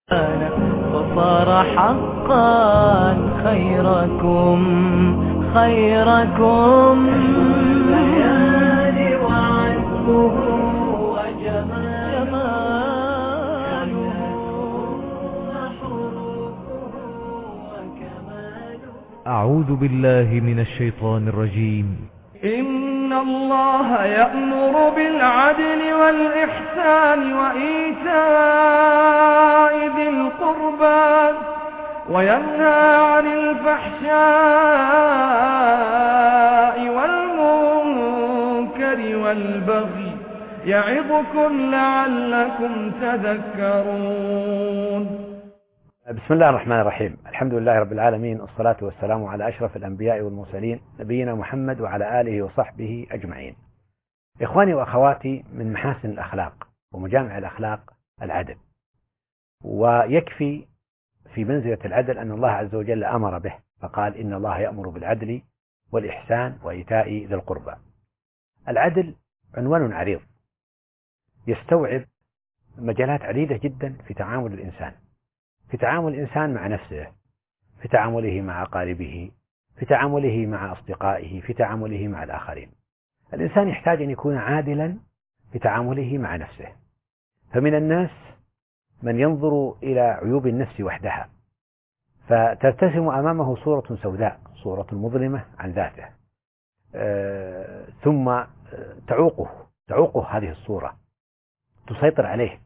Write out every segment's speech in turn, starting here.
فصار حقا خيركم الليالي وعزه وجماله وحروفه وكماله. أعوذ بالله من الشيطان الرجيم. إن الله يأمر بالعدل والإحسان وإيتاء ذي القربى وينهى عن الفحشاء والمنكر والبغي يعظكم لعلكم تذكرون. بسم الله الرحمن الرحيم. الحمد لله رب العالمين، الصلاة والسلام على أشرف الأنبياء والمرسلين نبينا محمد وعلى آله وصحبه أجمعين. إخواني وأخواتي، من محاسن الأخلاق ومجامع الأخلاق العدل، ويكفي في منزلة العدل أن الله عز وجل أمر به، فقال إن الله يأمر بالعدل والإحسان وإيتاء ذي القربى. العدل عنوان عريض يستوعب مجالات عديدة جدا في تعامل الإنسان، في تعامل الإنسان مع نفسه، في تعامله مع أقاربه، في تعامله مع أصدقائه، في تعامله مع الآخرين. الإنسان يحتاج أن يكون عادلا في تعامله مع نفسه. فمن الناس من ينظر إلى عيوب النفس وحدها فترتسم أمامه صورة سوداء، صورة مظلمة عن ذاته، ثم تعوقه هذه الصورة، تسيطر عليه،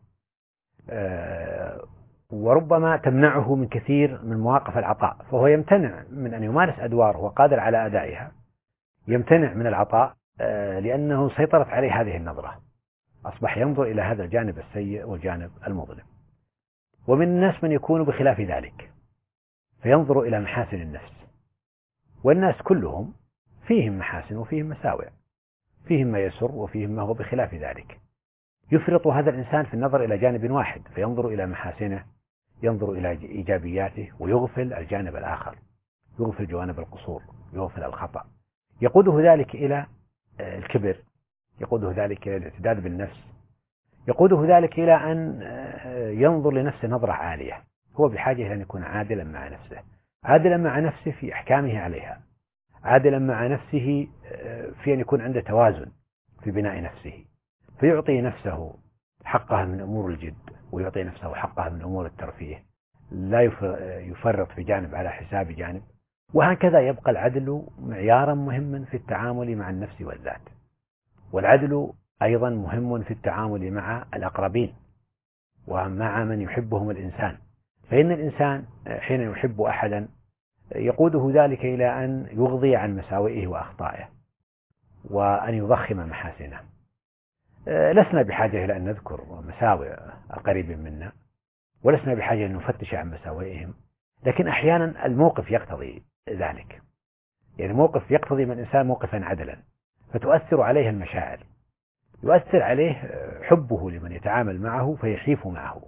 وربما تمنعه من كثير من مواقف العطاء، فهو يمتنع من أن يمارس أدواره وقادر على أدائها، يمتنع من العطاء لأنه سيطرت عليه هذه النظرة، أصبح ينظر إلى هذا الجانب السيء والجانب المظلم. ومن الناس من يكون بخلاف ذلك، فينظر إلى محاسن النفس. والناس كلهم فيهم محاسن وفيهم مساوئ، فيهم ما يسر وفيهم ما هو بخلاف ذلك. يفرط هذا الإنسان في النظر إلى جانب واحد، فينظر إلى محاسنه، ينظر إلى إيجابياته، ويغفل الجانب الآخر، يغفل جوانب القصور، يغفل الخطأ. يقوده ذلك إلى الكبر، يقوده ذلك إلى الاعتداد بالنفس، يقوده ذلك إلى أن ينظر لنفسه نظرة عالية. هو بحاجة إلى أن يكون عادلا مع نفسه، عادلا مع نفسه في أحكامه عليها، عادلا مع نفسه في أن يكون عنده توازن في بناء نفسه، فيعطي نفسه حقها من أمور الجد، ويعطي نفسه حقها من أمور الترفيه، لا يفرط في جانب على حساب جانب. وهكذا يبقى العدل معيارا مهما في التعامل مع النفس والذات. والعدل أيضا مهم في التعامل مع الأقربين ومع من يحبهم الإنسان. فإن الإنسان حين يحب أحدا يقوده ذلك إلى أن يغضي عن مساوئه وأخطائه، وأن يضخم محاسنه. لسنا بحاجة إلى أن نذكر مساوئ القريب منا، ولسنا بحاجة أن نفتش عن مساوئهم، لكن أحيانا الموقف يقتضي ذلك. يعني موقف يقتضي من الإنسان موقفا عدلا، فتؤثر عليه المشاعر، يؤثر عليه حبه لمن يتعامل معه فيحيف معه،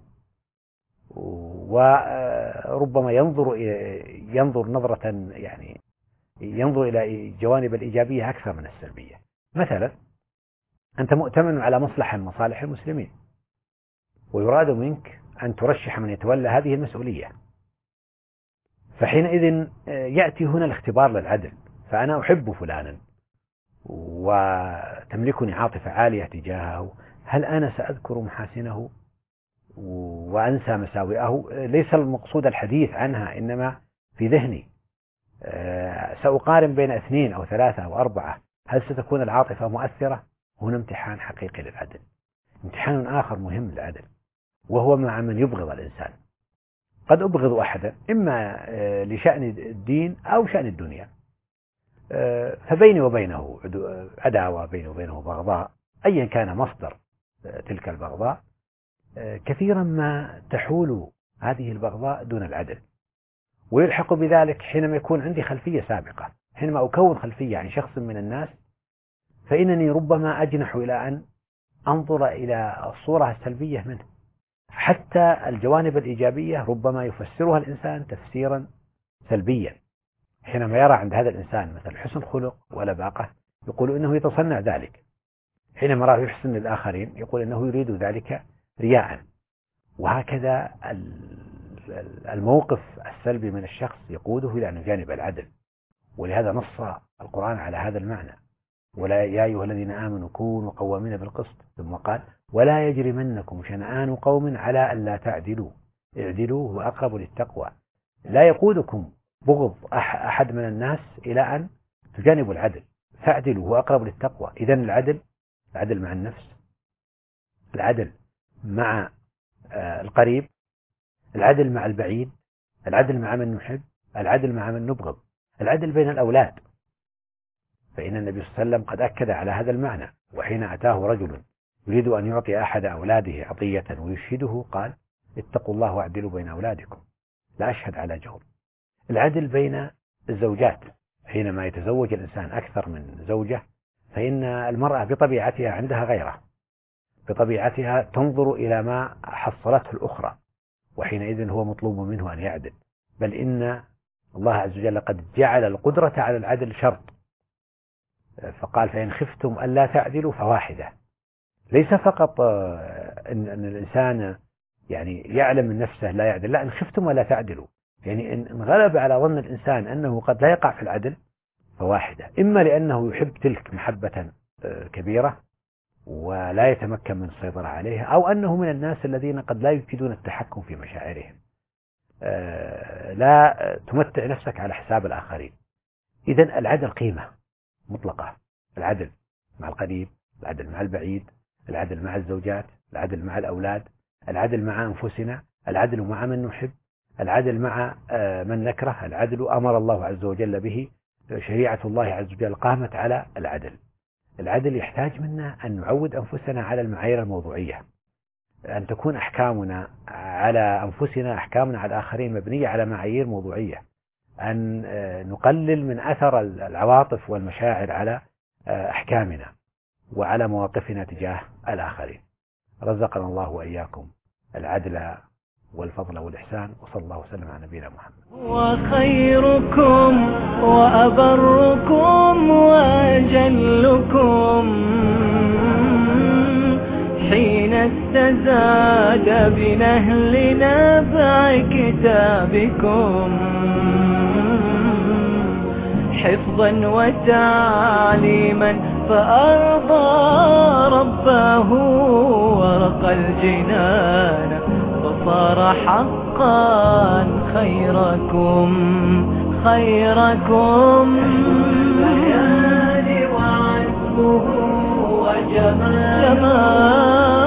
وربما ينظر نظرة، يعني ينظر إلى جوانب الإيجابية أكثر من السلبية. مثلا أنت مؤتمن على مصلحة من مصالح المسلمين، ويراد منك أن ترشح من يتولى هذه المسؤولية، فحينئذ يأتي هنا الاختبار للعدل. فأنا أحب فلانا وتملكني عاطفة عالية تجاهه، هل أنا سأذكر محاسنه وأنسى مساوئه؟ ليس المقصود الحديث عنها، إنما في ذهني سأقارن بين 2 أو 3 أو 4، هل ستكون العاطفة مؤثرة؟ هنا امتحان حقيقي للعدل. امتحان آخر مهم للعدل، وهو مع من يبغض الإنسان. قد أبغض أحدا إما لشأن الدين أو شأن الدنيا، فبيني وبينه عداوة، بيني وبينه بغضاء، أيا كان مصدر تلك البغضاء. كثيرا ما تحول هذه البغضاء دون العدل، ويلحق بذلك حينما يكون عندي خلفية سابقة. حينما أكون خلفية عن شخص من الناس، فإنني ربما أجنح إلى أن أنظر إلى الصورة السلبية منه. حتى الجوانب الإيجابية ربما يفسرها الإنسان تفسيرا سلبيا. حينما يرى عند هذا الإنسان مثل حسن خلق ولباقة، يقول إنه يتصنع ذلك. حينما رأى يحسن للآخرين يقول إنه يريد ذلك رياء. وهكذا الموقف السلبي من الشخص يقوده إلى أن يجانب العدل، ولهذا نص القرآن على هذا المعنى: ولا يا أيها الذين آمنوا كونوا قوامين بالقسط، ثم قال: ولا يجرمنكم شنآن قوم على ألا تعدلوا اعدلوا هو أقرب للتقوى. لا يقودكم بغض أحد من الناس إلى أن تجانبوا العدل، فاعدلوا هو أقرب للتقوى. إذن العدل مع النفس، العدل مع القريب، العدل مع البعيد، العدل مع من نحب، العدل مع من نبغض، العدل بين الأولاد. فإن النبي صلى الله عليه وسلم قد أكد على هذا المعنى، وحين أتاه رجل يريد أن يعطي أحد أولاده عطية ويشهده قال: اتقوا الله واعدلوا بين أولادكم، لا أشهد على جور. العدل بين الزوجات، حينما يتزوج الإنسان أكثر من زوجة فإن المرأة بطبيعتها عندها غيرة، بطبيعتها تنظر إلى ما حصلته الأخرى، وحينئذ هو مطلوب منه أن يعدل. بل إن الله عز وجل قد جعل القدرة على العدل شرط، فقال: فإن خفتم ألا تعدلوا فواحدة. ليس فقط أن الإنسان يعني يعلم من نفسه لا يعدل، لا، إن خفتم ولا تعدلوا، يعني إن غلب على ظن الإنسان أنه قد لا يقع في العدل فواحدة، إما لأنه يحب تلك محبة كبيرة ولا يتمكن من السيطرة عليها، أو أنه من الناس الذين قد لا يجدون التحكم في مشاعرهم. لا تمتع نفسك على حساب الآخرين. إذن العدل قيمة مطلقة، العدل مع القريب، العدل مع البعيد، العدل مع الزوجات، العدل مع الأولاد، العدل مع أنفسنا، العدل مع من نحب، العدل مع من نكره. العدل أمر الله عز وجل به، شريعة الله عز وجل قامت على العدل. العدل يحتاج منا أن نعود أنفسنا على المعايير الموضوعية، أن تكون أحكامنا على أنفسنا، أحكامنا على الآخرين مبنية على معايير موضوعية، أن نقلل من أثر العواطف والمشاعر على أحكامنا وعلى مواقفنا تجاه الآخرين. رزقنا الله وإياكم العدل والفضل والإحسان، وصلى الله وسلم على نبينا محمد. وخيركم وأبركم وأجلكم حين استزاد بنهل نبع كتابكم حفظا وتعليما فأرضى ربه ورقى الجنان فصار حقا خيركم الليالي وعزمه وجمال